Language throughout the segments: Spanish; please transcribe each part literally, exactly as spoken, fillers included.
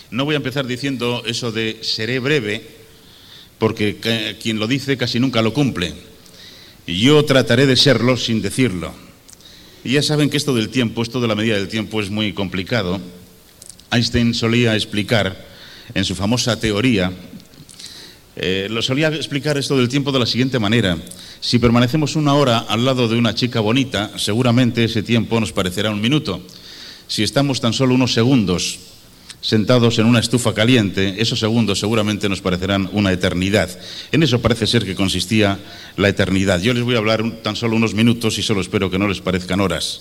No voy a empezar diciendo eso de seré breve, porque quien lo dice casi nunca lo cumple. Yo trataré de serlo sin decirlo. Y ya saben que esto del tiempo, esto de la medida del tiempo es muy complicado. Einstein solía explicar en su famosa teoría, eh, lo solía explicar esto del tiempo de la siguiente manera. Si permanecemos una hora al lado de una chica bonita, seguramente ese tiempo nos parecerá un minuto. Si estamos tan solo unos segundos sentados en una estufa caliente, esos segundos seguramente nos parecerán una eternidad. En eso parece ser que consistía la eternidad. Yo les voy a hablar tan solo unos minutos y solo espero que no les parezcan horas.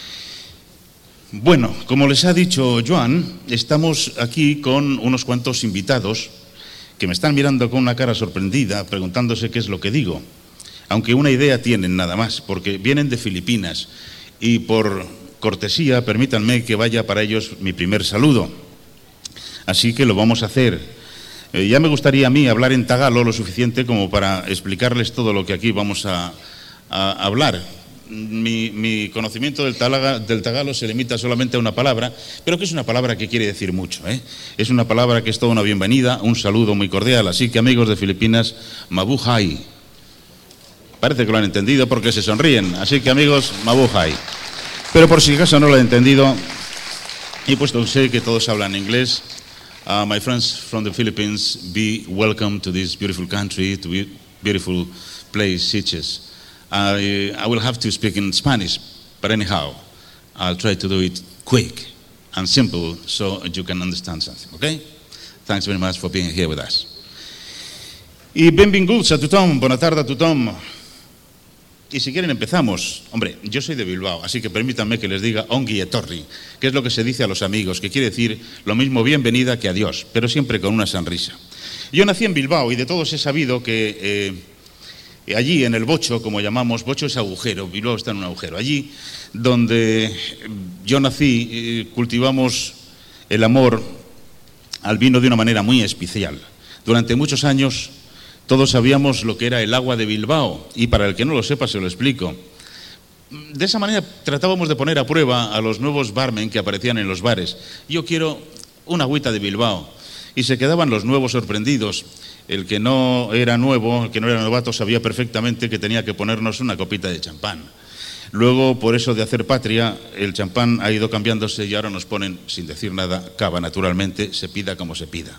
Bueno, como les ha dicho Joan, estamos aquí con unos cuantos invitados que me están mirando con una cara sorprendida, preguntándose qué es lo que digo. Aunque una idea tienen nada más, porque vienen de Filipinas y por cortesía permítanme que vaya para ellos mi primer saludo. Así que lo vamos a hacer. Eh, ya me gustaría a mí hablar en tagalo lo suficiente como para explicarles todo lo que aquí vamos a, a hablar. Mi, mi conocimiento del, talaga, del tagalo se limita solamente a una palabra, pero que es una palabra que quiere decir mucho, ¿eh? Es una palabra que es toda una bienvenida, un saludo muy cordial. Así que amigos de Filipinas, mabuhay. Parece que lo han entendido porque se sonríen. Así que amigos, mabuhay. Pero por si acaso no lo han entendido, y puesto que sé que todos hablan inglés, Uh, my friends from the Philippines, be welcome to this beautiful country, to be beautiful place, Sitges. I, I will have to speak in Spanish, but anyhow, I'll try to do it quick and simple so you can understand something, okay? Thanks very much for being here with us. I benvinguts a tothom, bona tarda a tothom. Y si quieren empezamos. Hombre, yo soy de Bilbao, así que permítanme que les diga ongi etorri, que es lo que se dice a los amigos, que quiere decir lo mismo bienvenida que adiós, pero siempre con una sonrisa. Yo nací en Bilbao y de todos he sabido que eh, allí en el Bocho, como llamamos, Bocho es agujero, Bilbao está en un agujero. Allí donde yo nací eh, cultivamos el amor al vino de una manera muy especial. Durante muchos años todos sabíamos lo que era el agua de Bilbao, y para el que no lo sepa se lo explico. De esa manera tratábamos de poner a prueba a los nuevos barmen que aparecían en los bares. Yo quiero una agüita de Bilbao. Y se quedaban los nuevos sorprendidos. El que no era nuevo, el que no era novato, sabía perfectamente que tenía que ponernos una copita de champán. Luego, por eso de hacer patria, el champán ha ido cambiándose y ahora nos ponen, sin decir nada, cava, naturalmente, se pida como se pida.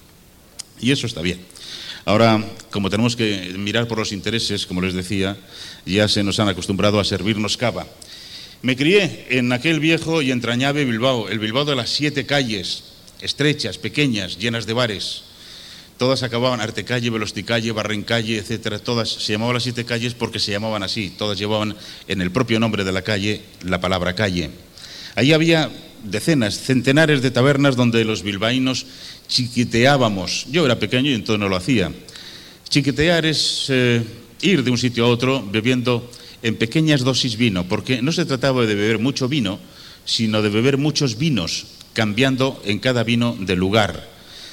Y eso está bien. Ahora, como tenemos que mirar por los intereses, como les decía, ya se nos han acostumbrado a servirnos cava. Me crié en aquel viejo y entrañable Bilbao, el Bilbao de las siete calles, estrechas, pequeñas, llenas de bares. Todas acababan Artecalle, Velosticalle, Barrencalle, etcétera. Todas se llamaban las siete calles porque se llamaban así. Todas llevaban en el propio nombre de la calle la palabra calle. Ahí había decenas, centenares de tabernas donde los bilbaínos chiquiteábamos. Yo era pequeño y entonces no lo hacía. Chiquitear es eh, ir de un sitio a otro bebiendo en pequeñas dosis vino, porque no se trataba de beber mucho vino, sino de beber muchos vinos, cambiando en cada vino de lugar.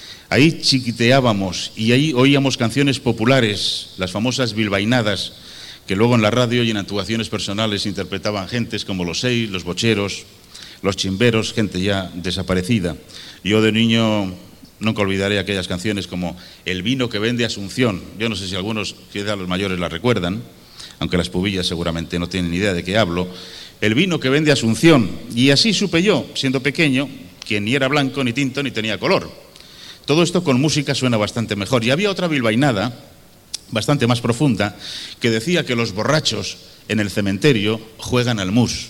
Ahí chiquiteábamos y ahí oíamos canciones populares, las famosas bilbainadas, que luego en la radio y en actuaciones personales interpretaban gentes como los Seis, los Bocheros, los Chimberos, gente ya desaparecida. Yo de niño nunca olvidaré aquellas canciones como El vino que vende Asunción. Yo no sé si algunos, quizá los mayores la recuerdan, aunque las pubillas seguramente no tienen ni idea de qué hablo. El vino que vende Asunción. Y así supe yo, siendo pequeño, que ni era blanco, ni tinto, ni tenía color. Todo esto con música suena bastante mejor. Y había otra bilbainada, bastante más profunda, que decía que los borrachos en el cementerio juegan al mus.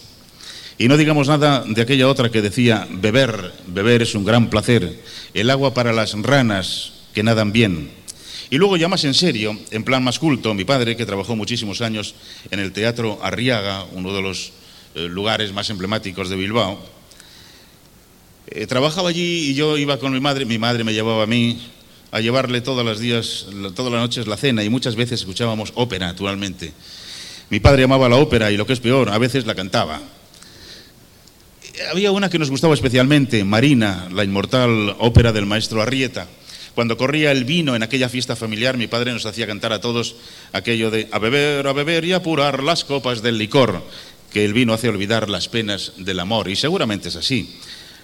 Y no digamos nada de aquella otra que decía, beber, beber es un gran placer, el agua para las ranas que nadan bien. Y luego ya más en serio, en plan más culto, mi padre, que trabajó muchísimos años en el Teatro Arriaga, uno de los eh, lugares más emblemáticos de Bilbao, eh, trabajaba allí y yo iba con mi madre, mi madre me llevaba a mí a llevarle todos los días, todas las noches la cena, y muchas veces escuchábamos ópera, naturalmente. Mi padre amaba la ópera y, lo que es peor, a veces la cantaba. Había una que nos gustaba especialmente, Marina, la inmortal ópera del maestro Arrieta. Cuando corría el vino en aquella fiesta familiar, mi padre nos hacía cantar a todos aquello de a beber, a beber y apurar las copas del licor, que el vino hace olvidar las penas del amor, y seguramente es así.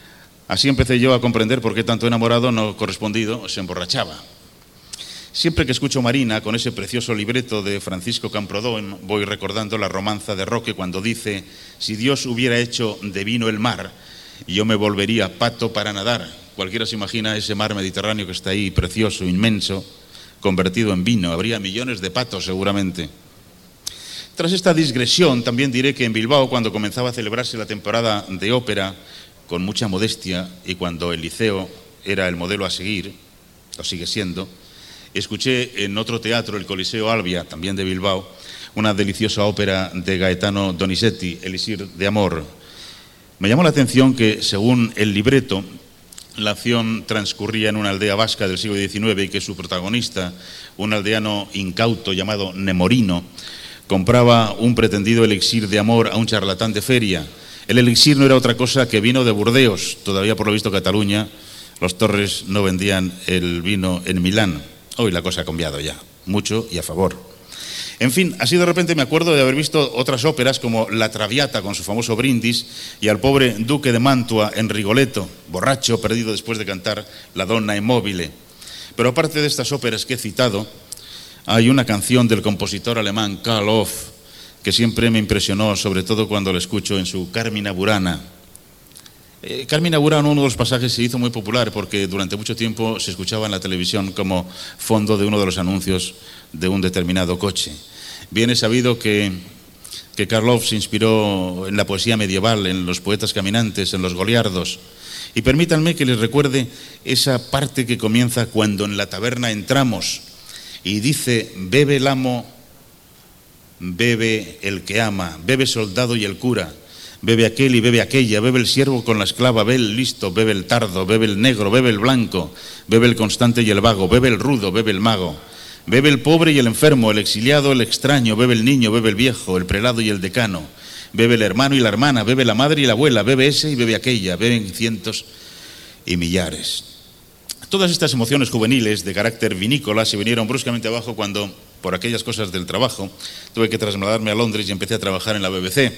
Así empecé yo a comprender por qué tanto enamorado no correspondido se emborrachaba. Siempre que escucho Marina con ese precioso libreto de Francisco Camprodón, voy recordando la romanza de Roque cuando dice: si Dios hubiera hecho de vino el mar, yo me volvería pato para nadar. Cualquiera se imagina ese mar Mediterráneo que está ahí, precioso, inmenso, convertido en vino. Habría millones de patos seguramente. Tras esta digresión, también diré que en Bilbao, cuando comenzaba a celebrarse la temporada de ópera, con mucha modestia, y cuando el Liceo era el modelo a seguir, lo sigue siendo, escuché en otro teatro, el Coliseo Albia, también de Bilbao, una deliciosa ópera de Gaetano Donizetti, Elixir de Amor. Me llamó la atención que, según el libreto, la acción transcurría en una aldea vasca del siglo diecinueve y que su protagonista, un aldeano incauto llamado Nemorino, compraba un pretendido elixir de amor a un charlatán de feria. El elixir no era otra cosa que vino de Burdeos. Todavía, por lo visto, Cataluña, los Torres no vendían el vino en Milán. Hoy la cosa ha cambiado ya, mucho y a favor. En fin, así de repente me acuerdo de haber visto otras óperas como La Traviata con su famoso brindis y al pobre duque de Mantua en Rigoletto, borracho, perdido después de cantar La Donna e Mobile. Pero aparte de estas óperas que he citado, hay una canción del compositor alemán Karl Orff que siempre me impresionó, sobre todo cuando lo escucho en su Carmina Burana. Eh, Carmina Burana, uno de los pasajes, se hizo muy popular porque durante mucho tiempo se escuchaba en la televisión como fondo de uno de los anuncios de un determinado coche. Bien es sabido que, que Karl Orff se inspiró en la poesía medieval, en los poetas caminantes, en los goliardos. Y permítanme que les recuerde esa parte que comienza cuando en la taberna entramos y dice: bebe el amo, bebe el que ama, bebe soldado y el cura, bebe aquel y bebe aquella, bebe el siervo con la esclava, bebe el listo, bebe el tardo, bebe el negro, bebe el blanco, bebe el constante y el vago, bebe el rudo, bebe el mago, bebe el pobre y el enfermo, el exiliado, el extraño, bebe el niño, bebe el viejo, el prelado y el decano, bebe el hermano y la hermana, bebe la madre y la abuela, bebe ese y bebe aquella, beben cientos y millares. Todas estas emociones juveniles de carácter vinícola se vinieron bruscamente abajo cuando, por aquellas cosas del trabajo, tuve que trasladarme a Londres y empecé a trabajar en la B B C.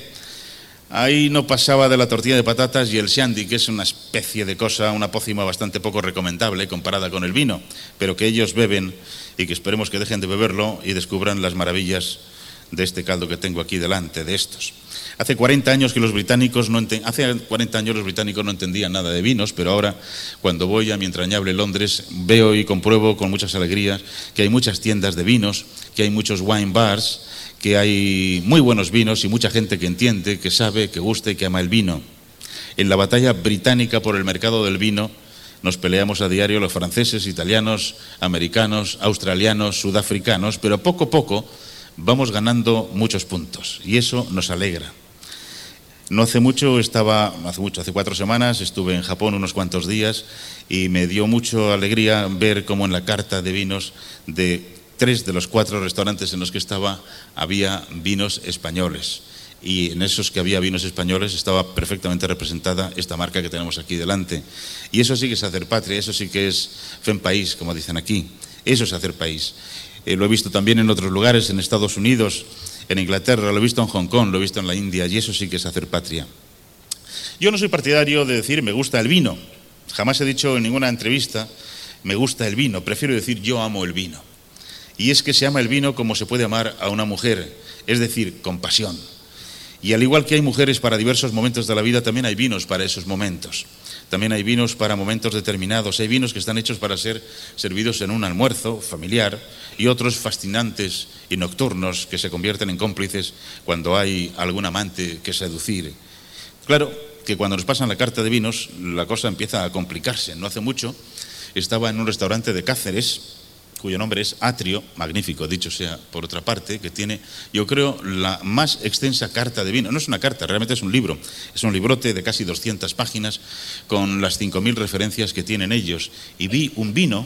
Ahí no pasaba de la tortilla de patatas y el shandy, que es una especie de cosa, una pócima bastante poco recomendable comparada con el vino, pero que ellos beben y que esperemos que dejen de beberlo y descubran las maravillas de este caldo que tengo aquí delante, de estos. Hace cuarenta años que los británicos no enten... Hace cuarenta años los británicos no entendían nada de vinos, pero ahora, cuando voy a mi entrañable Londres, veo y compruebo con muchas alegrías que hay muchas tiendas de vinos, que hay muchos wine bars, que hay muy buenos vinos y mucha gente que entiende, que sabe, que gusta y que ama el vino. En la batalla británica por el mercado del vino nos peleamos a diario los franceses, italianos, americanos, australianos, sudafricanos, pero poco a poco vamos ganando muchos puntos y eso nos alegra. No hace mucho estaba, hace mucho, hace cuatro semanas estuve en Japón unos cuantos días y me dio mucha alegría ver cómo en la carta de vinos de tres de los cuatro restaurantes en los que estaba había vinos españoles. Y en esos que había vinos españoles estaba perfectamente representada esta marca que tenemos aquí delante. Y eso sí que es hacer patria, eso sí que es fen país, como dicen aquí. Eso es hacer país. Eh, lo he visto también en otros lugares, en Estados Unidos, en Inglaterra, lo he visto en Hong Kong, lo he visto en la India, y eso sí que es hacer patria. Yo no soy partidario de decir me gusta el vino. Jamás he dicho en ninguna entrevista me gusta el vino. Prefiero decir yo amo el vino. Y es que se ama el vino como se puede amar a una mujer, es decir, con pasión. Y al igual que hay mujeres para diversos momentos de la vida, también hay vinos para esos momentos. También hay vinos para momentos determinados. Hay vinos que están hechos para ser servidos en un almuerzo familiar y otros fascinantes y nocturnos que se convierten en cómplices cuando hay algún amante que seducir. Claro que cuando nos pasan la carta de vinos la cosa empieza a complicarse. No hace mucho estaba en un restaurante de Cáceres, cuyo nombre es Atrio, magnífico, dicho sea por otra parte, que tiene, yo creo, la más extensa carta de vino. No es una carta, realmente es un libro. Es un librote de casi doscientas páginas con las cinco mil referencias que tienen ellos. Y vi un vino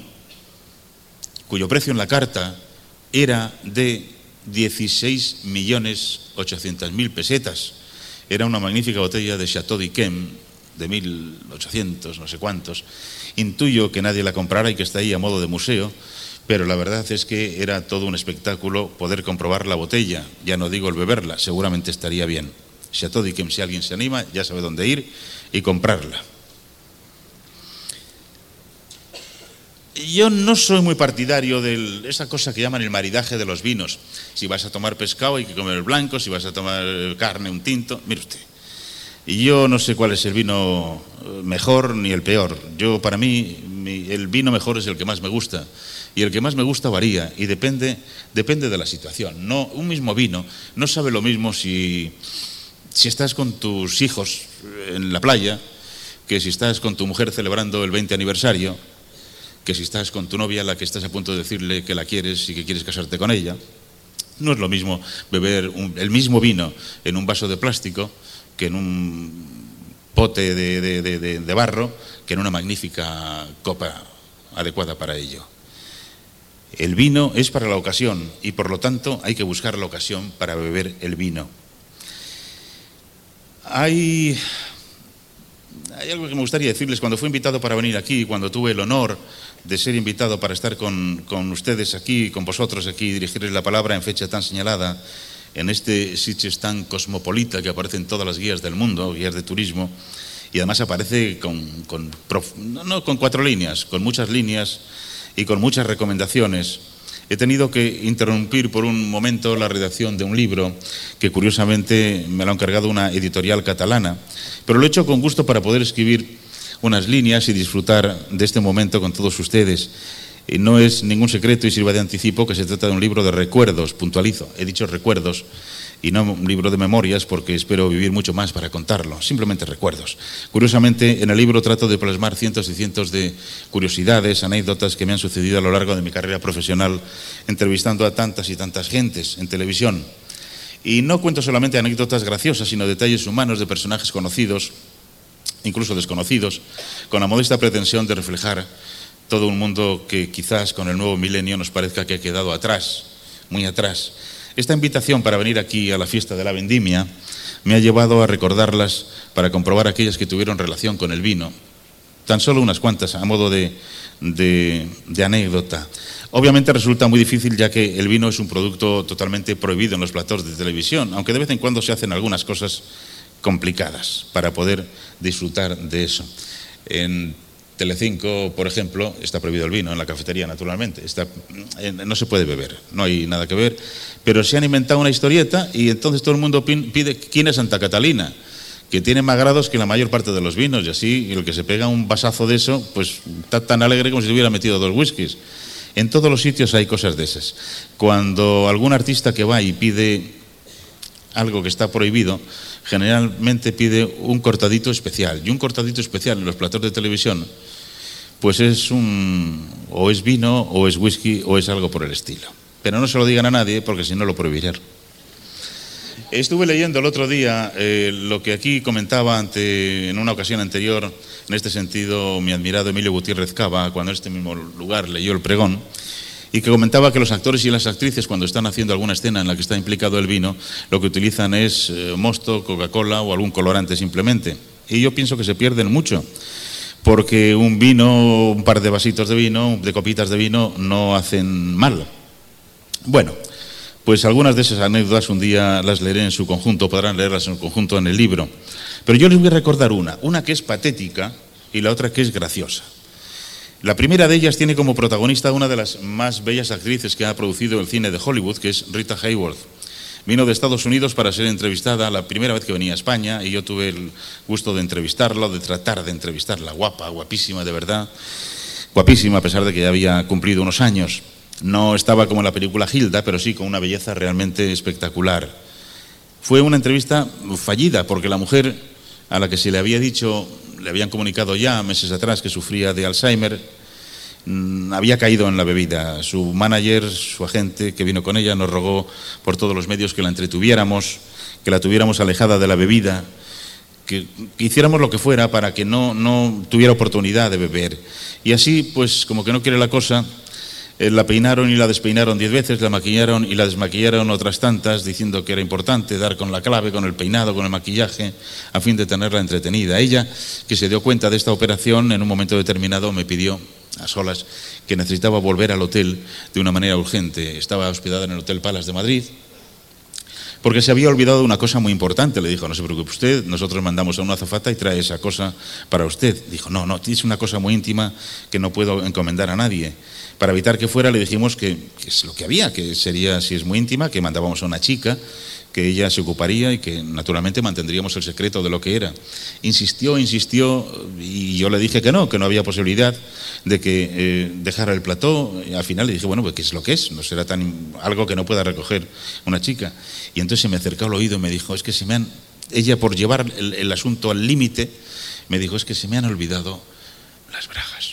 cuyo precio en la carta era de dieciséis millones ochocientas mil pesetas. Era una magnífica botella de Chateau d'Yquem de mil ochocientos, no sé cuántos. Intuyo que nadie la comprará y que está ahí a modo de museo. Pero la verdad es que era todo un espectáculo poder comprobar la botella, ya no digo el beberla, seguramente estaría bien. Chateau d'Yquem, si alguien se anima, ya sabe dónde ir y comprarla. Yo no soy muy partidario de esa cosa que llaman el maridaje de los vinos. Si vas a tomar pescado hay que comer el blanco, si vas a tomar carne, un tinto. Mire usted, y yo no sé cuál es el vino mejor ni el peor. Yo, para mí, mi, el vino mejor es el que más me gusta. Y el que más me gusta varía y depende, depende de la situación. No, un mismo vino no sabe lo mismo si, si estás con tus hijos en la playa, que si estás con tu mujer celebrando el veinte aniversario, que si estás con tu novia a la que estás a punto de decirle que la quieres y que quieres casarte con ella. No es lo mismo beber un, el mismo vino en un vaso de plástico que en un pote de, de, de, de, de barro, que en una magnífica copa adecuada para ello. El vino es para la ocasión y por lo tanto hay que buscar la ocasión para beber el vino. Hay... Hay algo que me gustaría decirles. Cuando fui invitado para venir aquí, cuando tuve el honor de ser invitado para estar con, con ustedes aquí, con vosotros aquí, y dirigirles la palabra en fecha tan señalada, en este sitio tan cosmopolita que aparece en todas las guías del mundo, guías de turismo, y además aparece con, con no con cuatro líneas, con muchas líneas y con muchas recomendaciones. He tenido que interrumpir por un momento la redacción de un libro que curiosamente me lo ha encargado una editorial catalana, pero lo he hecho con gusto para poder escribir unas líneas y disfrutar de este momento con todos ustedes. Y no es ningún secreto y sirva de anticipo que se trata de un libro de recuerdos, puntualizo, he dicho recuerdos y no un libro de memorias porque espero vivir mucho más para contarlo, simplemente recuerdos. Curiosamente, en el libro trato de plasmar cientos y cientos de curiosidades, anécdotas que me han sucedido a lo largo de mi carrera profesional, entrevistando a tantas y tantas gentes en televisión. Y no cuento solamente anécdotas graciosas, sino detalles humanos de personajes conocidos, incluso desconocidos, con la modesta pretensión de reflejar todo un mundo que quizás con el nuevo milenio nos parezca que ha quedado atrás, muy atrás. Esta invitación para venir aquí a la fiesta de la vendimia me ha llevado a recordarlas para comprobar aquellas que tuvieron relación con el vino. Tan solo unas cuantas a modo de, de, de anécdota. Obviamente resulta muy difícil ya que el vino es un producto totalmente prohibido en los platós de televisión, aunque de vez en cuando se hacen algunas cosas complicadas para poder disfrutar de eso. En Telecinco, por ejemplo, está prohibido el vino, en la cafetería naturalmente, está, eh, no se puede beber, no hay nada que ver, pero se han inventado una historieta y entonces todo el mundo pide quién es Santa Catalina, que tiene más grados que la mayor parte de los vinos y así, y el que se pega un vasazo de eso, pues está tan alegre como si se hubiera metido dos whiskies. En todos los sitios hay cosas de esas. Cuando algún artista que va y pide algo que está prohibido, generalmente pide un cortadito especial. Y un cortadito especial en los platós de televisión, pues es un, o es vino, o es whisky, o es algo por el estilo. Pero no se lo digan a nadie, porque si no lo prohibirán. Estuve leyendo el otro día eh, lo que aquí comentaba ante, en una ocasión anterior, en este sentido, mi admirado Emilio Gutiérrez Cava, cuando en este mismo lugar leyó el pregón, y que comentaba que los actores y las actrices, cuando están haciendo alguna escena en la que está implicado el vino, lo que utilizan es eh, mosto, Coca-Cola o algún colorante simplemente. Y yo pienso que se pierden mucho, porque un vino, un par de vasitos de vino, de copitas de vino, no hacen mal. Bueno, pues algunas de esas anécdotas un día las leeré en su conjunto, podrán leerlas en su conjunto en el libro. Pero yo les voy a recordar una, una que es patética y la otra que es graciosa. La primera de ellas tiene como protagonista una de las más bellas actrices que ha producido el cine de Hollywood, que es Rita Hayworth. Vino de Estados Unidos para ser entrevistada la primera vez que venía a España y yo tuve el gusto de entrevistarla, de tratar de entrevistarla. Guapa, guapísima, de verdad. Guapísima, a pesar de que ya había cumplido unos años. No estaba como en la película Hilda, pero sí con una belleza realmente espectacular. Fue una entrevista fallida porque la mujer a la que se le había dicho, le habían comunicado ya meses atrás que sufría de Alzheimer, había caído en la bebida. Su manager, su agente que vino con ella, nos rogó por todos los medios que la entretuviéramos, que la tuviéramos alejada de la bebida, que, que hiciéramos lo que fuera para que no, no tuviera oportunidad de beber. Y así, pues como que no quiere la cosa, eh, la peinaron y la despeinaron diez veces, la maquillaron y la desmaquillaron otras tantas, diciendo que era importante dar con la clave, con el peinado, con el maquillaje, a fin de tenerla entretenida. Ella, que se dio cuenta de esta operación, en un momento determinado me pidió a solas que necesitaba volver al hotel de una manera urgente. Estaba hospedada en el Hotel Palace de Madrid, porque se había olvidado de una cosa muy importante. Le dijo, no se preocupe usted, nosotros mandamos a una azafata y trae esa cosa para usted. Dijo, no, no, es una cosa muy íntima que no puedo encomendar a nadie. Para evitar que fuera, le dijimos que, que es lo que había, que sería, si es muy íntima, que mandábamos a una chica, que ella se ocuparía y que naturalmente mantendríamos el secreto de lo que era. Insistió, insistió, y yo le dije que no, que no había posibilidad de que eh, dejara el plató. Y al final le dije, bueno, pues ¿qué es lo que es? No será tan algo que no pueda recoger una chica. Y entonces se me acercó al oído y me dijo, es que se me han, ella por llevar el, el asunto al límite, me dijo, es que se me han olvidado las bragas.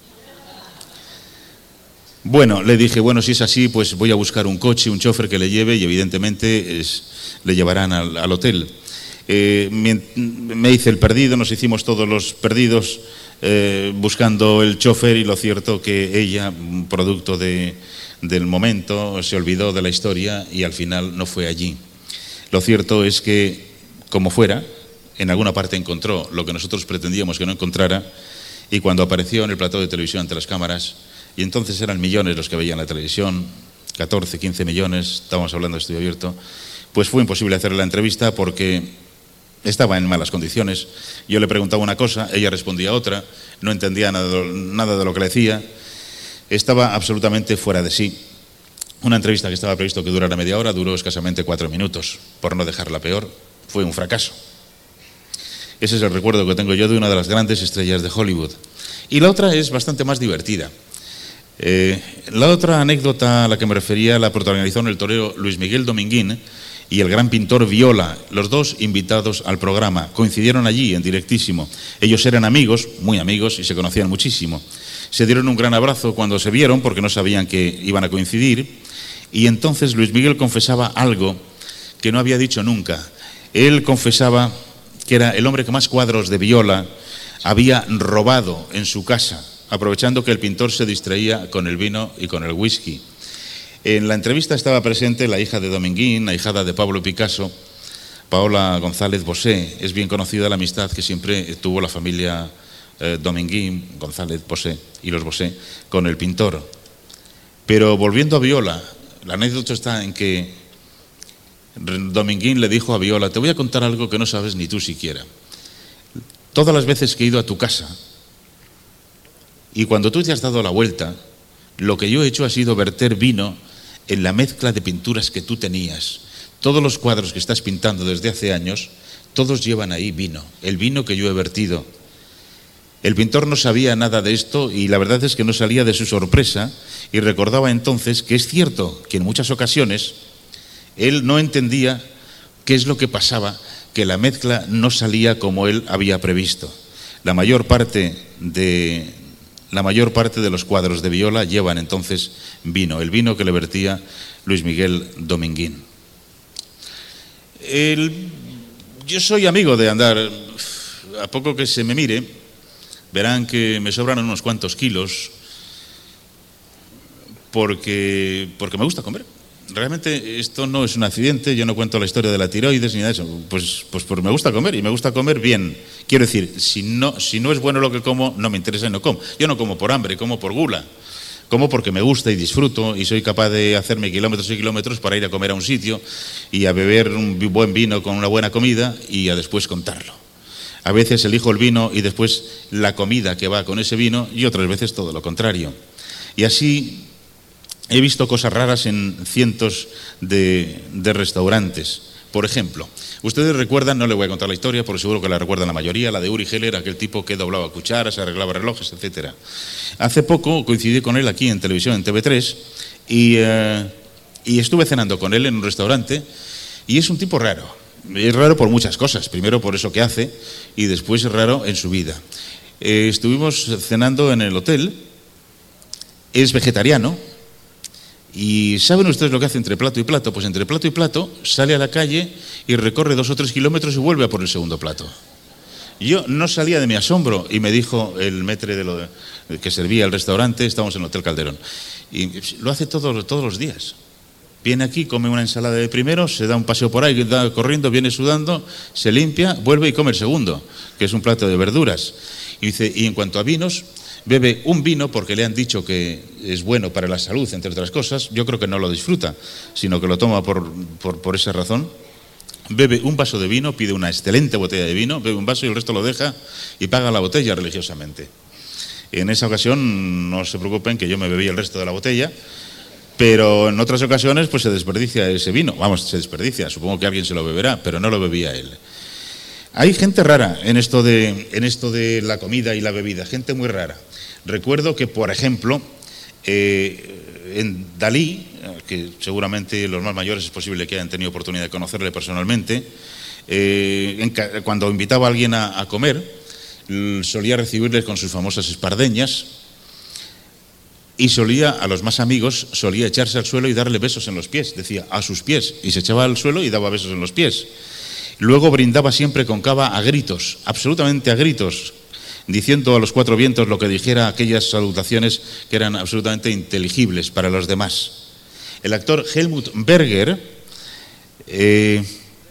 Bueno, le dije, bueno, si es así, pues voy a buscar un coche, un chofer que le lleve y evidentemente es, le llevarán al, al hotel. Eh, me, me hice el perdido, nos hicimos todos los perdidos eh, buscando el chofer y lo cierto que ella, producto de, del momento, se olvidó de la historia y al final no fue allí. Lo cierto es que, como fuera, en alguna parte encontró lo que nosotros pretendíamos que no encontrara y cuando apareció en el plató de televisión ante las cámaras, y entonces eran millones los que veían la televisión, catorce, quince millones, estábamos hablando de estudio abierto, pues fue imposible hacerle la entrevista porque estaba en malas condiciones. Yo le preguntaba una cosa, ella respondía otra, no entendía nada de, lo, nada de lo que le decía, estaba absolutamente fuera de sí. Una entrevista que estaba previsto que durara media hora duró escasamente cuatro minutos, por no dejarla peor, fue un fracaso. Ese es el recuerdo que tengo yo de una de las grandes estrellas de Hollywood. Y la otra es bastante más divertida. Eh, la otra anécdota a la que me refería la protagonizaron el torero Luis Miguel Dominguín y el gran pintor Viola, los dos invitados al programa. Coincidieron allí en directísimo. Ellos eran amigos, muy amigos, y se conocían muchísimo. Se dieron un gran abrazo cuando se vieron porque no sabían que iban a coincidir y entonces Luis Miguel confesaba algo que no había dicho nunca. Él confesaba que era el hombre que más cuadros de Viola había robado en su casa, aprovechando que el pintor se distraía con el vino y con el whisky. En la entrevista estaba presente la hija de Dominguín, la hijada de Pablo Picasso, Paola González Bosé. Es bien conocida la amistad que siempre tuvo la familia eh, Dominguín, González Bosé y los Bosé con el pintor. Pero volviendo a Viola, la anécdota está en que Dominguín le dijo a Viola, te voy a contar algo que no sabes ni tú siquiera. Todas las veces que he ido a tu casa, y cuando tú te has dado la vuelta, lo que yo he hecho ha sido verter vino en la mezcla de pinturas que tú tenías. Todos los cuadros que estás pintando desde hace años, todos llevan ahí vino, el vino que yo he vertido. El pintor no sabía nada de esto y la verdad es que no salía de su sorpresa y recordaba entonces que es cierto que en muchas ocasiones él no entendía qué es lo que pasaba, que la mezcla no salía como él había previsto. La mayor parte de... La mayor parte de los cuadros de Viola llevan entonces vino, el vino que le vertía Luis Miguel Dominguín. El, yo soy amigo de andar, a poco que se me mire, verán que me sobran unos cuantos kilos porque, porque me gusta comer. Realmente esto no es un accidente, yo no cuento la historia de la tiroides ni nada de eso, pues, pues porque me gusta comer y me gusta comer bien. Quiero decir, si no, si no es bueno lo que como, no me interesa y no como. Yo no como por hambre, como por gula. Como porque me gusta y disfruto y soy capaz de hacerme kilómetros y kilómetros para ir a comer a un sitio y a beber un buen vino con una buena comida y a después contarlo. A veces elijo el vino y después la comida que va con ese vino y otras veces todo lo contrario. Y así he visto cosas raras en cientos de, de restaurantes. Por ejemplo, ustedes recuerdan, no le voy a contar la historia, porque seguro que la recuerdan la mayoría, la de Uri Geller, aquel tipo que doblaba cucharas, arreglaba relojes, etcétera. Hace poco coincidí con él aquí en televisión, en T V tres, y, eh, y estuve cenando con él en un restaurante, y es un tipo raro. Es raro por muchas cosas, primero por eso que hace, y después es raro en su vida. Eh, estuvimos cenando en el hotel, es vegetariano. ¿Y saben ustedes lo que hace entre plato y plato? Pues entre plato y plato sale a la calle y recorre dos o tres kilómetros y vuelve a por el segundo plato. Yo no salía de mi asombro y me dijo el maître de lo de, que servía el restaurante, estamos en el Hotel Calderón, y lo hace todos, todos los días. Viene aquí, come una ensalada de primero, se da un paseo por ahí, da corriendo, viene sudando, se limpia, vuelve y come el segundo, que es un plato de verduras. Y dice, y en cuanto a vinos, Bebe un vino porque le han dicho que es bueno para la salud, entre otras cosas. Yo creo que no lo disfruta, sino que lo toma por, por, por esa razón. Bebe un vaso de vino, pide una excelente botella de vino, bebe un vaso y el resto lo deja y paga la botella religiosamente. En esa ocasión no se preocupen que yo me bebí el resto de la botella, pero en otras ocasiones pues se desperdicia ese vino. Vamos, se desperdicia, supongo que alguien se lo beberá, pero no lo bebía él. Hay gente rara en esto de, en esto de la comida y la bebida, gente muy rara. Recuerdo que, por ejemplo, eh, en Dalí, que seguramente los más mayores es posible que hayan tenido oportunidad de conocerle personalmente, eh, en, cuando invitaba a alguien a, a comer, solía recibirles con sus famosas espardeñas y solía, a los más amigos, solía echarse al suelo y darle besos en los pies, decía, a sus pies, y se echaba al suelo y daba besos en los pies. Luego brindaba siempre con cava a gritos, absolutamente a gritos, diciendo a los cuatro vientos lo que dijera, aquellas salutaciones que eran absolutamente inteligibles para los demás. El actor Helmut Berger, eh,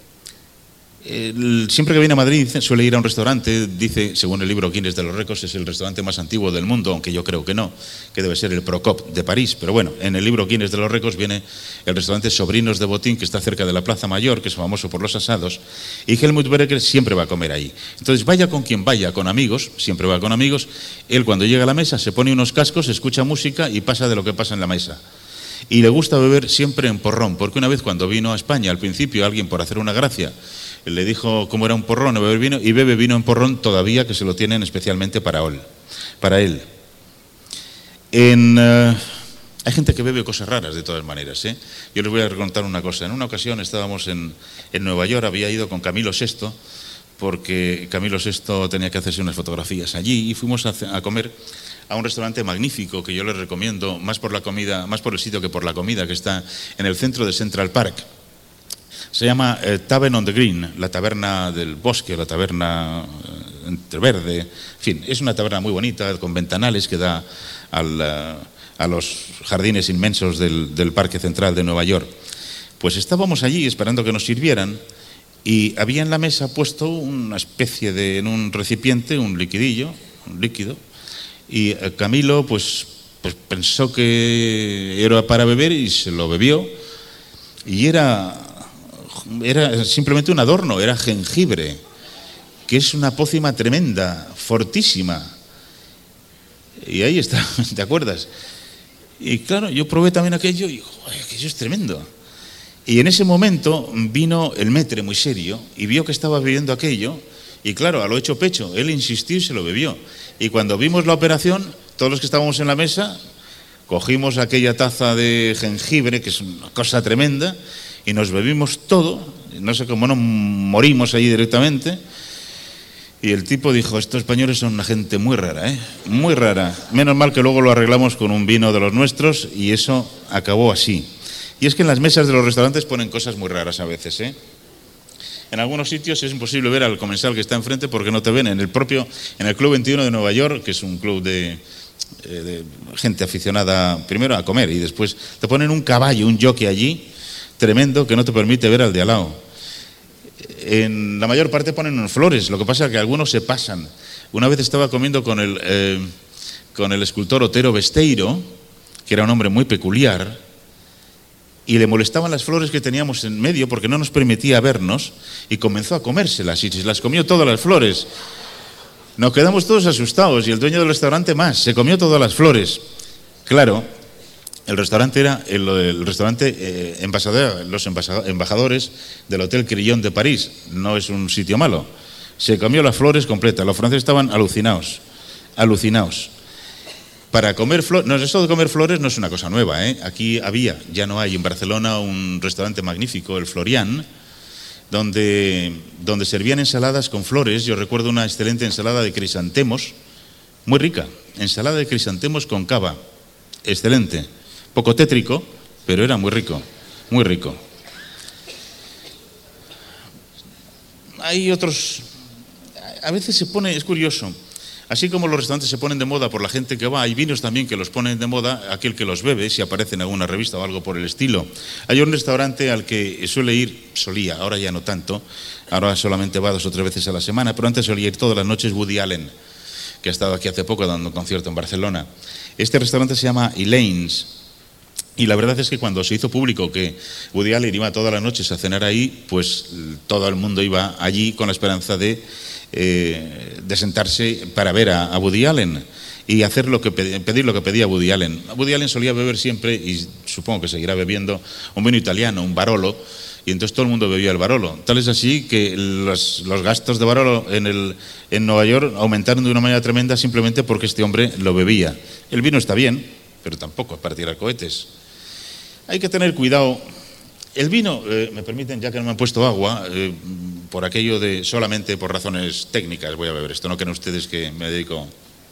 el, siempre que viene a Madrid suele ir a un restaurante, dice, según el libro Guinness de los Récords, es el restaurante más antiguo del mundo, aunque yo creo que no, que debe ser el Procop de París, pero bueno, en el libro Guinness de los Récords viene el restaurante Sobrinos de Botín, que está cerca de la Plaza Mayor, que es famoso por los asados, y Helmut Berger siempre va a comer ahí. Entonces, vaya con quien vaya, con amigos, siempre va con amigos, él cuando llega a la mesa se pone unos cascos, escucha música y pasa de lo que pasa en la mesa. Y le gusta beber siempre en porrón, porque una vez cuando vino a España, al principio, alguien por hacer una gracia le dijo cómo era un porrón, beber vino, y bebe vino en porrón todavía, que se lo tienen especialmente para él. Para él. En, uh, hay gente que bebe cosas raras de todas maneras, ¿eh? Yo les voy a contar una cosa. En una ocasión estábamos en, en Nueva York, había ido con Camilo sexto, porque Camilo sexto tenía que hacerse unas fotografías allí, y fuimos a, a comer a un restaurante magnífico que yo les recomiendo, más por la comida, más por el sitio que por la comida, que está en el centro de Central Park. Se llama eh, Tavern on the Green, la taberna del bosque, la taberna eh, entre verde. En fin, es una taberna muy bonita, con ventanales que da al, uh, a los jardines inmensos del, del Parque Central de Nueva York. Pues estábamos allí esperando que nos sirvieran y había en la mesa puesto una especie de, en un recipiente, un liquidillo, un líquido, y eh, Camilo pues, pues pensó que era para beber y se lo bebió, y era... Era simplemente un adorno, era jengibre, que es una pócima tremenda, fortísima. Y ahí está, ¿te acuerdas? Y claro, yo probé también aquello y joder, aquello es tremendo. Y en ese momento vino el maître muy serio y vio que estaba bebiendo aquello y claro, a lo hecho pecho, él insistió y se lo bebió. Y cuando vimos la operación, todos los que estábamos en la mesa, cogimos aquella taza de jengibre, que es una cosa tremenda, y nos bebimos todo, no sé cómo no morimos allí directamente, y el tipo dijo, estos españoles son una gente muy rara, ¿eh? Muy rara. Menos mal que luego lo arreglamos con un vino de los nuestros y eso acabó así. Y es que en las mesas de los restaurantes ponen cosas muy raras a veces, ¿eh? En algunos sitios es imposible ver al comensal que está enfrente porque no te ven. En el propio, en el Club veintiuno de Nueva York, que es un club de, de gente aficionada primero a comer y después te ponen un caballo, un jockey allí, tremendo, que no te permite ver al de al lado. En la mayor parte ponen unas flores, lo que pasa es que algunos se pasan. Una vez estaba comiendo con el, eh, con el escultor Otero Besteiro, que era un hombre muy peculiar, y le molestaban las flores que teníamos en medio porque no nos permitía vernos, y comenzó a comérselas, y se las comió todas las flores. Nos quedamos todos asustados, y el dueño del restaurante más, se comió todas las flores. Claro, el restaurante era el, el restaurante eh, embajador, los embajadores del Hotel Crillon de París. No es un sitio malo. Se comió las flores completas. Los franceses estaban alucinados, alucinados. Para comer flores, no, esto de comer flores no es una cosa nueva, ¿eh? Aquí había, ya no hay, en Barcelona un restaurante magnífico, el Florian, donde, donde servían ensaladas con flores. Yo recuerdo una excelente ensalada de crisantemos, muy rica, ensalada de crisantemos con cava, excelente. Poco tétrico, pero era muy rico, muy rico. Hay otros, a veces se pone, es curioso, así como los restaurantes se ponen de moda por la gente que va, hay vinos también que los ponen de moda aquel que los bebe, si aparece en alguna revista o algo por el estilo. Hay un restaurante al que suele ir, solía, ahora ya no tanto, ahora solamente va dos o tres veces a la semana, pero antes solía ir todas las noches Woody Allen, que ha estado aquí hace poco dando un concierto en Barcelona. Este restaurante se llama Elaine's. Y la verdad es que cuando se hizo público que Woody Allen iba todas las noches a cenar ahí, pues todo el mundo iba allí con la esperanza de, eh, de sentarse para ver a, a Woody Allen y hacer lo que pedir lo que pedía Woody Allen. Woody Allen solía beber siempre, y supongo que seguirá bebiendo, un vino italiano, un Barolo, y entonces todo el mundo bebía el Barolo. Tal es así que los, los gastos de Barolo en, el, en Nueva York aumentaron de una manera tremenda simplemente porque este hombre lo bebía. El vino está bien, pero tampoco es para tirar cohetes. Hay que tener cuidado. El vino, eh, me permiten, ya que no me han puesto agua, eh, por aquello de solamente por razones técnicas voy a beber esto, no creen ustedes que me dedico...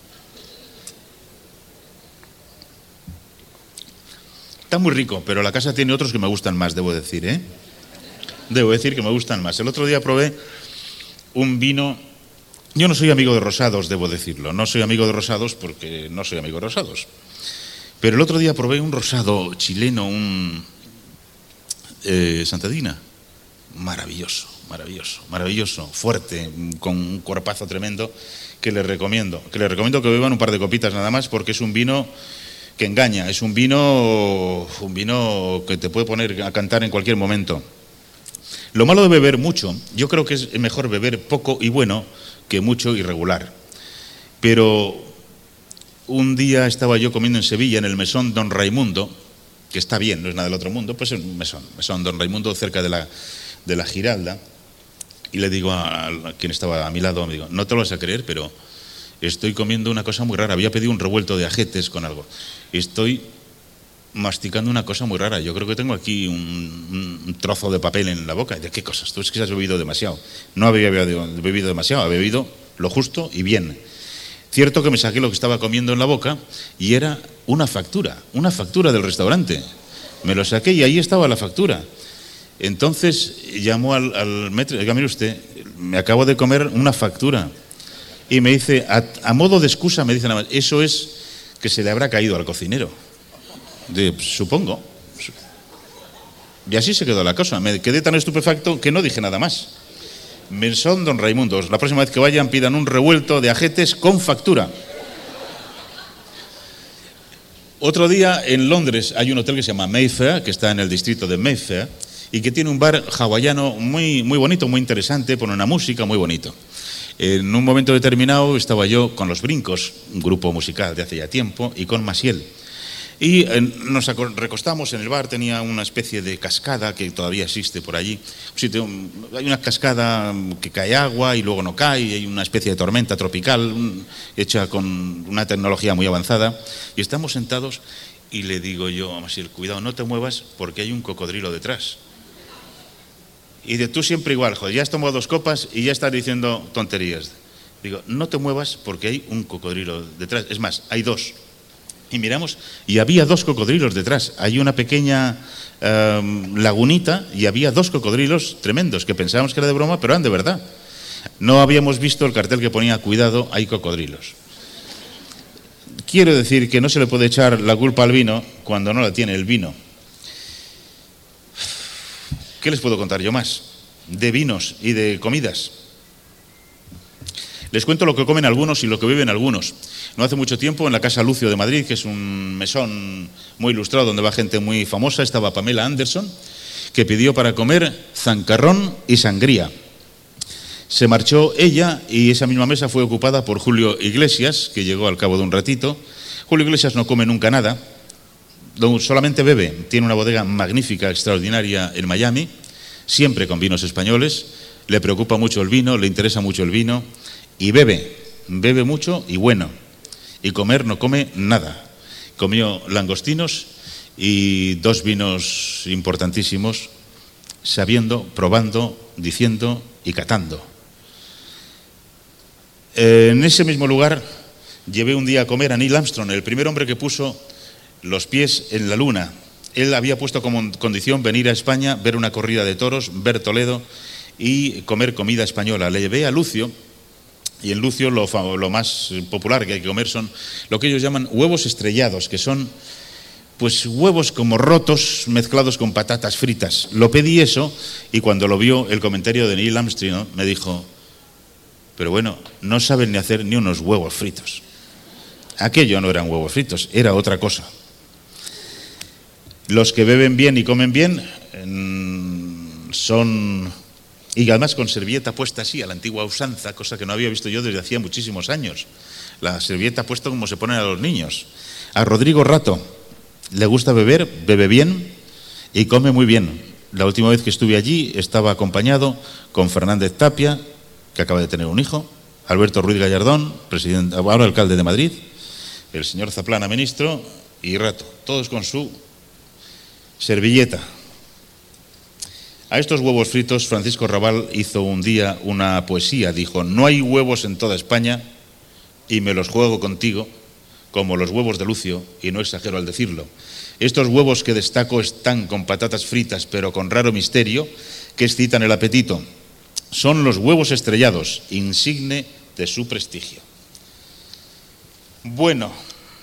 Está muy rico, pero la casa tiene otros que me gustan más, debo decir, ¿eh? Debo decir que me gustan más. El otro día probé un vino... Yo no soy amigo de rosados, debo decirlo. No soy amigo de rosados porque no soy amigo de rosados. Pero el otro día probé un rosado chileno, un eh, Santadina. Maravilloso, maravilloso, maravilloso, fuerte, con un cuerpazo tremendo, que les recomiendo. Que les recomiendo que beban un par de copitas nada más, porque es un vino que engaña. Es un vino, un vino que te puede poner a cantar en cualquier momento. Lo malo de beber mucho, yo creo que es mejor beber poco y bueno que mucho y regular. Pero un día estaba yo comiendo en Sevilla, en el Mesón Don Raimundo, que está bien, no es nada del otro mundo, pues es un mesón, Mesón Don Raimundo, cerca de la, de la Giralda, y le digo a, a quien estaba a mi lado, me digo, no te lo vas a creer, pero estoy comiendo una cosa muy rara. Había pedido un revuelto de ajetes con algo. Estoy masticando una cosa muy rara. Yo creo que tengo aquí un, un trozo de papel en la boca. ¿De qué cosas? Tú es que has bebido demasiado. No había bebido, bebido demasiado, había bebido lo justo y bien. Cierto que me saqué lo que estaba comiendo en la boca y era una factura, una factura del restaurante. Me lo saqué y ahí estaba la factura. Entonces llamó al, al metro, diga, mire usted, me acabo de comer una factura. Y me dice, a, a modo de excusa, me dice nada más, eso es que se le habrá caído al cocinero. De, pues, supongo. Y así se quedó la cosa. Me quedé tan estupefacto que no dije nada más. Mesón Don Raimundo, la próxima vez que vayan pidan un revuelto de ajetes con factura. Otro día en Londres hay un hotel que se llama Mayfair, que está en el distrito de Mayfair, y que tiene un bar hawaiano muy, muy bonito, muy interesante, pone una música muy bonito. En un momento determinado estaba yo con Los Brincos, un grupo musical de hace ya tiempo, y con Maciel. Y nos recostamos en el bar, tenía una especie de cascada que todavía existe por allí. Hay una cascada que cae agua y luego no cae, y hay una especie de tormenta tropical hecha con una tecnología muy avanzada. Y estamos sentados y le digo yo a Maciel, cuidado, no te muevas porque hay un cocodrilo detrás. Y de tú siempre igual, joder, ya has tomado dos copas y ya estás diciendo tonterías. Digo, no te muevas porque hay un cocodrilo detrás. Es más, hay dos. Y miramos, y había dos cocodrilos detrás. Hay una pequeña eh, lagunita y había dos cocodrilos tremendos, que pensábamos que era de broma, pero eran de verdad. No habíamos visto el cartel que ponía, cuidado, hay cocodrilos. Quiero decir que no se le puede echar la culpa al vino cuando no la tiene el vino. ¿Qué les puedo contar yo más? De vinos y de comidas. Les cuento lo que comen algunos y lo que beben algunos. No hace mucho tiempo, en la Casa Lucio de Madrid, que es un mesón muy ilustrado donde va gente muy famosa, estaba Pamela Anderson, que pidió para comer zancarrón y sangría. Se marchó ella y esa misma mesa fue ocupada por Julio Iglesias, que llegó al cabo de un ratito. Julio Iglesias no come nunca nada, solamente bebe. Tiene una bodega magnífica, extraordinaria en Miami, siempre con vinos españoles. Le preocupa mucho el vino, le interesa mucho el vino y bebe, bebe mucho y bueno. Y comer no come nada. Comió langostinos y dos vinos importantísimos, sabiendo, probando, diciendo y catando. En ese mismo lugar llevé un día a comer a Neil Armstrong, el primer hombre que puso los pies en la luna. Él había puesto como condición venir a España, ver una corrida de toros, ver Toledo y comer comida española. Le llevé a Lucio, y en Lucio lo, lo más popular que hay que comer son lo que ellos llaman huevos estrellados, que son pues huevos como rotos mezclados con patatas fritas. Lo pedí eso y cuando lo vio el comentario de Neil Armstrong, ¿no?, me dijo, pero bueno, no saben ni hacer ni unos huevos fritos. Aquello no eran huevos fritos, era otra cosa. Los que beben bien y comen bien son, y además con servilleta puesta así, a la antigua usanza, cosa que no había visto yo desde hacía muchísimos años. La servilleta puesta como se ponen a los niños. A Rodrigo Rato le gusta beber, bebe bien y come muy bien. La última vez que estuve allí estaba acompañado con Fernández Tapia, que acaba de tener un hijo, Alberto Ruiz Gallardón, presidente, ahora alcalde de Madrid, el señor Zaplana, ministro, y Rato, todos con su servilleta. A estos huevos fritos, Francisco Rabal hizo un día una poesía. Dijo: no hay huevos en toda España y me los juego contigo, como los huevos de Lucio, y no exagero al decirlo. Estos huevos que destaco están con patatas fritas, pero con raro misterio, que excitan el apetito. Son los huevos estrellados, insigne de su prestigio. Bueno,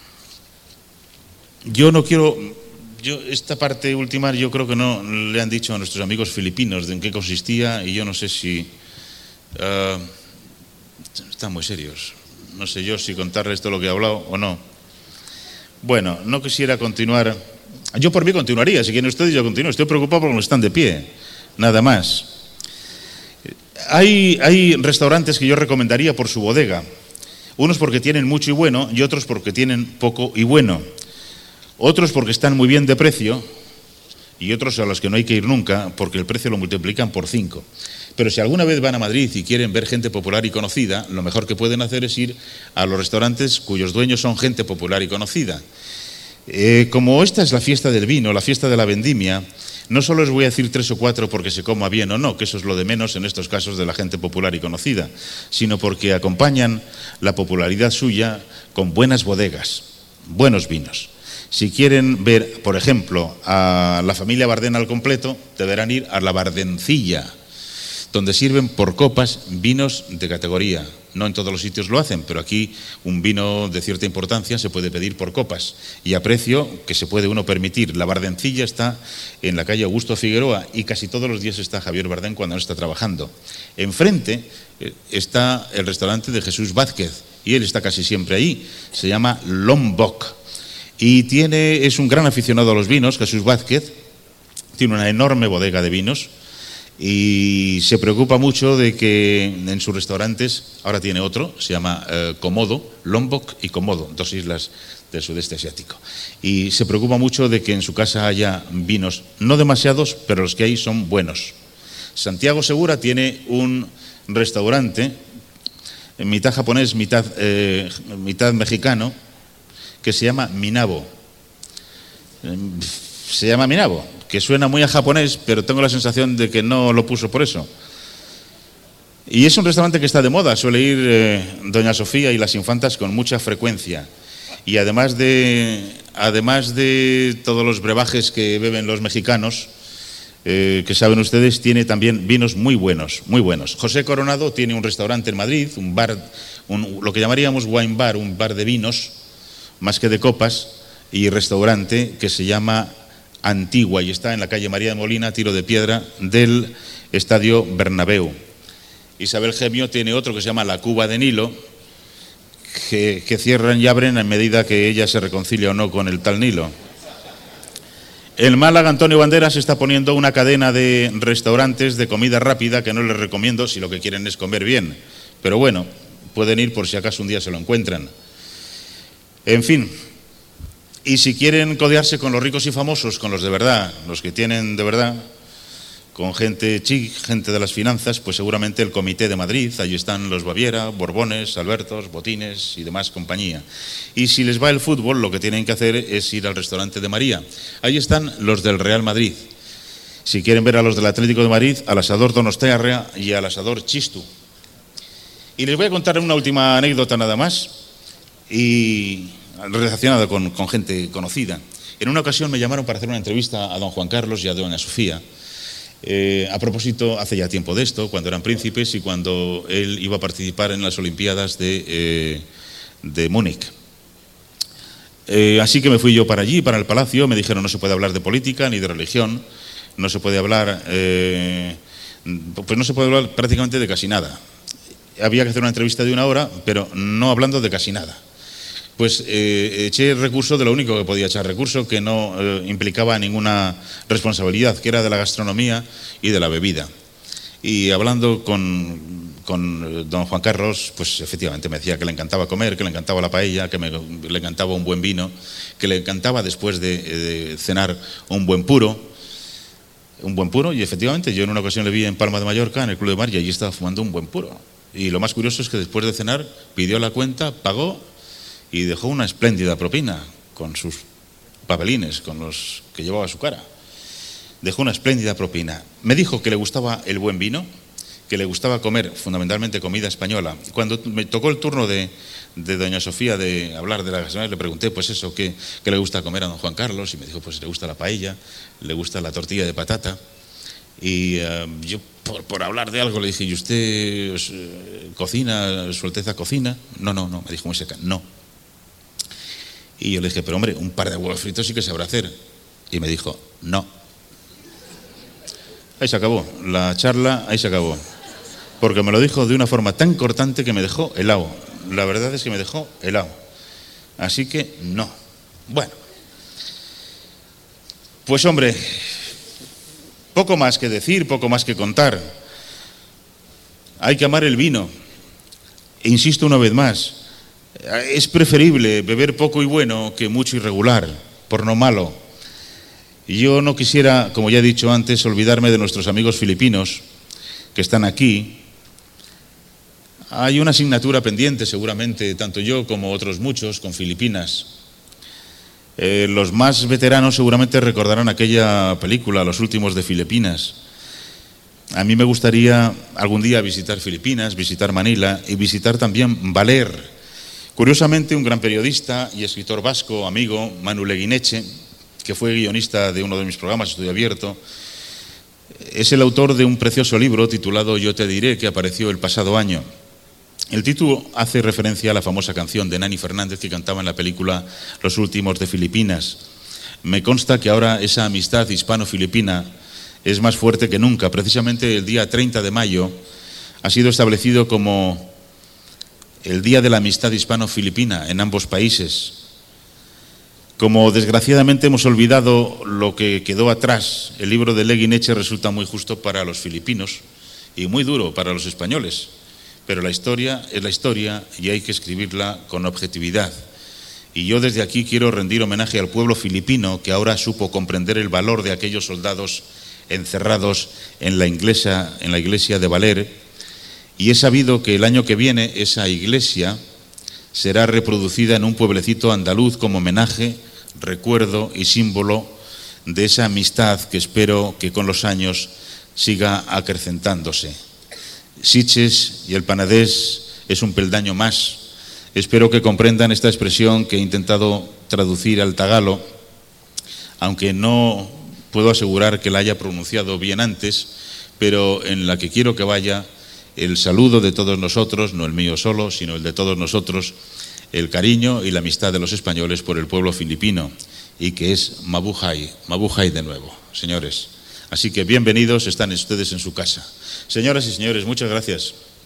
yo no quiero... Yo, esta parte última yo creo que no le han dicho a nuestros amigos filipinos de en qué consistía, y yo no sé si... Uh, están muy serios. No sé yo si contarles todo lo que he hablado o no. Bueno, no quisiera continuar. Yo por mí continuaría, si quieren ustedes yo continúo. Estoy preocupado porque no están de pie, nada más. Hay, hay restaurantes que yo recomendaría por su bodega. Unos porque tienen mucho y bueno, y otros porque tienen poco y bueno. Otros porque están muy bien de precio, y otros a los que no hay que ir nunca porque el precio lo multiplican por cinco. Pero si alguna vez van a Madrid y quieren ver gente popular y conocida, lo mejor que pueden hacer es ir a los restaurantes cuyos dueños son gente popular y conocida. Eh, como esta es la fiesta del vino, la fiesta de la vendimia, no solo les voy a decir tres o cuatro porque se coma bien o no, que eso es lo de menos en estos casos de la gente popular y conocida, sino porque acompañan la popularidad suya con buenas bodegas, buenos vinos. Si quieren ver, por ejemplo, a la familia Bardén al completo, deberán ir a la Bardencilla, donde sirven por copas vinos de categoría. No en todos los sitios lo hacen, pero aquí un vino de cierta importancia se puede pedir por copas y a precio que se puede uno permitir. La Bardencilla está en la calle Augusto Figueroa y casi todos los días está Javier Bardén cuando no está trabajando. Enfrente está el restaurante de Jesús Vázquez y él está casi siempre ahí. Se llama Lombok. Y tiene, es un gran aficionado a los vinos, Jesús Vázquez, tiene una enorme bodega de vinos y se preocupa mucho de que en sus restaurantes, ahora tiene otro, se llama eh, Komodo, Lombok y Komodo, dos islas del sudeste asiático. Y se preocupa mucho de que en su casa haya vinos, no demasiados, pero los que hay son buenos. Santiago Segura tiene un restaurante, mitad japonés, mitad, eh, mitad mexicano, que se llama Minabo. Se llama Minabo, que suena muy a japonés, pero tengo la sensación de que no lo puso por eso. Y es un restaurante que está de moda, suele ir eh, Doña Sofía y las infantas con mucha frecuencia. Y además de, además de todos los brebajes que beben los mexicanos, eh, que saben ustedes, tiene también vinos muy buenos, muy buenos. José Coronado tiene un restaurante en Madrid, un bar, un, lo que llamaríamos wine bar, un bar de vinos, más que de copas, y restaurante que se llama Antigua y está en la calle María de Molina, tiro de piedra del Estadio Bernabéu. Isabel Gemio tiene otro que se llama La Cuba de Nilo, que, que cierran y abren en medida que ella se reconcilia o no con el tal Nilo. En Málaga, Antonio Banderas está poniendo una cadena de restaurantes de comida rápida que no les recomiendo si lo que quieren es comer bien, pero bueno, pueden ir por si acaso un día se lo encuentran. En fin, y si quieren codearse con los ricos y famosos, con los de verdad, los que tienen de verdad, con gente chic, gente de las finanzas, pues seguramente el Comité de Madrid, allí están los Baviera, Borbones, Albertos, Botines y demás compañía. Y si les va el fútbol, lo que tienen que hacer es ir al restaurante de María. Allí están los del Real Madrid. Si quieren ver a los del Atlético de Madrid, al asador Donostiarra y al asador Chistu. Y les voy a contar una última anécdota nada más, y relacionada con, con gente conocida. En una ocasión me llamaron para hacer una entrevista a don Juan Carlos y a doña Sofía, eh, a propósito, hace ya tiempo de esto, cuando eran príncipes y cuando él iba a participar en las Olimpiadas de, eh, de Múnich. Eh, así que me fui yo para allí, para el palacio, me dijeron no se puede hablar de política ni de religión, no se puede hablar, eh, pues no se puede hablar prácticamente de casi nada. había que hacer una entrevista de una hora, pero no hablando de casi nada. Pues eh, eché recurso de lo único que podía echar recurso, que no eh, implicaba ninguna responsabilidad, que era de la gastronomía y de la bebida. Y hablando con, con don Juan Carlos, pues efectivamente me decía que le encantaba comer, que le encantaba la paella, que me, le encantaba un buen vino, que le encantaba después de, de cenar un buen puro, un buen puro, y efectivamente yo en una ocasión le vi en Palma de Mallorca, en el Club de Mar, y allí estaba fumando un buen puro. Y lo más curioso es que después de cenar pidió la cuenta, pagó y dejó una espléndida propina con sus papelines, con los que llevaba a su cara. Dejó una espléndida propina. Me dijo que le gustaba el buen vino, que le gustaba comer fundamentalmente comida española. Cuando me tocó el turno de, de doña Sofía de hablar de la gastronomía, le pregunté pues eso, ¿qué, qué le gusta comer a don Juan Carlos? Y me dijo pues le gusta la paella, le gusta la tortilla de patata. Y uh, yo por, por hablar de algo le dije, ¿y usted eh, cocina, su Alteza cocina? No, no, no, me dijo muy seca, no. Y yo le dije, pero hombre, un par de huevos fritos sí que sabrá hacer. Y me dijo, no. Ahí se acabó, la charla, ahí se acabó. Porque me lo dijo de una forma tan cortante que me dejó helado. La verdad es que me dejó helado. Así que no. Bueno. Pues hombre, poco más que decir, poco más que contar. Hay que amar el vino. E insisto una vez más, es preferible beber poco y bueno que mucho y regular, por no malo. Yo no quisiera, como ya he dicho antes, olvidarme de nuestros amigos filipinos que están aquí. Hay una asignatura pendiente, seguramente, tanto yo como otros muchos, con Filipinas. Eh, los más veteranos seguramente recordarán aquella película, Los últimos de Filipinas. A mí me gustaría algún día visitar Filipinas, visitar Manila y visitar también Baler. Curiosamente, un gran periodista y escritor vasco, amigo, Manu Leguineche, que fue guionista de uno de mis programas, Estudio Abierto, es el autor de un precioso libro titulado Yo te diré, que apareció el pasado año. El título hace referencia a la famosa canción de Nani Fernández que cantaba en la película Los últimos de Filipinas. Me consta que ahora esa amistad hispano-filipina es más fuerte que nunca. Precisamente el día treinta de mayo ha sido establecido como el Día de la Amistad Hispano-Filipina en ambos países. Como desgraciadamente hemos olvidado lo que quedó atrás, el libro de Leguineche resulta muy justo para los filipinos y muy duro para los españoles. Pero la historia es la historia y hay que escribirla con objetividad. Y yo desde aquí quiero rendir homenaje al pueblo filipino que ahora supo comprender el valor de aquellos soldados encerrados en la iglesia, en la iglesia de Baler. Y he sabido que el año que viene esa iglesia será reproducida en un pueblecito andaluz como homenaje, recuerdo y símbolo de esa amistad que espero que con los años siga acrecentándose. Sitges y el Penedès es un peldaño más. Espero que comprendan esta expresión que he intentado traducir al tagalo, aunque no puedo asegurar que la haya pronunciado bien antes, pero en la que quiero que vaya el saludo de todos nosotros, no el mío solo, sino el de todos nosotros, el cariño y la amistad de los españoles por el pueblo filipino, y que es Mabuhay, Mabuhay de nuevo, señores. Así que bienvenidos, están ustedes en su casa. Señoras y señores, muchas gracias.